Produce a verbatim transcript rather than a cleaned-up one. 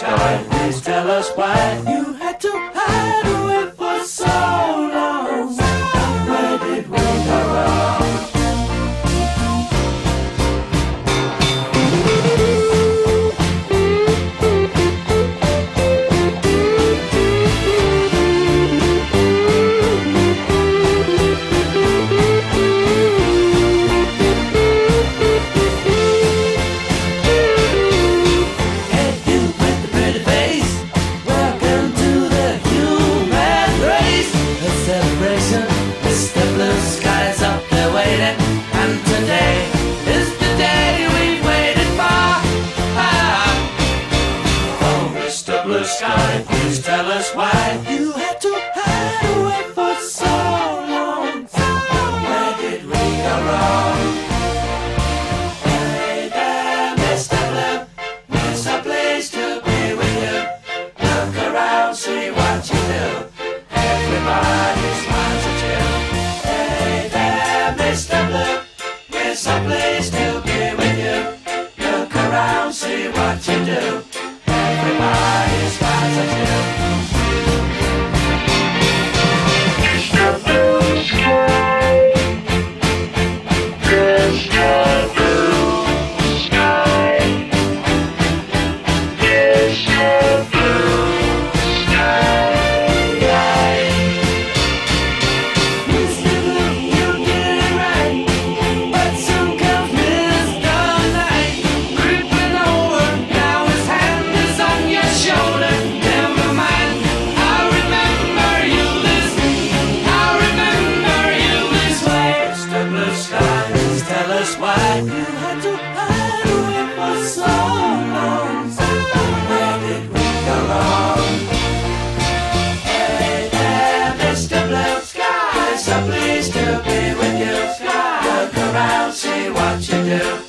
sky, please tell us why you had to hide away for so long. Where did we go wrong? Blue sky, please tell us why you had to hide away for so long. Where did we go wrong? Hey there, Mister Blue, it's a place to be with you. Look around, see what you do. Everybody smiles at you. Hey there, Mister Blue, it's a place to be with you. Look around, see what you do. Everybody smiles at you. Mister Blue Sky, Mister Blue Sky, Mister Blue Sky. Mister Blue, you did it right, but soon comes Mister Night, creeping over. Now his hand is on your shoulder. Never mind, I remember you this, I remember you this way. Mister Blue Sky, please tell us why you had to hide away for so long. Where did we go wrong? Hey there, Mister Blue Sky, so pleased to be with you. Look around, see what you do.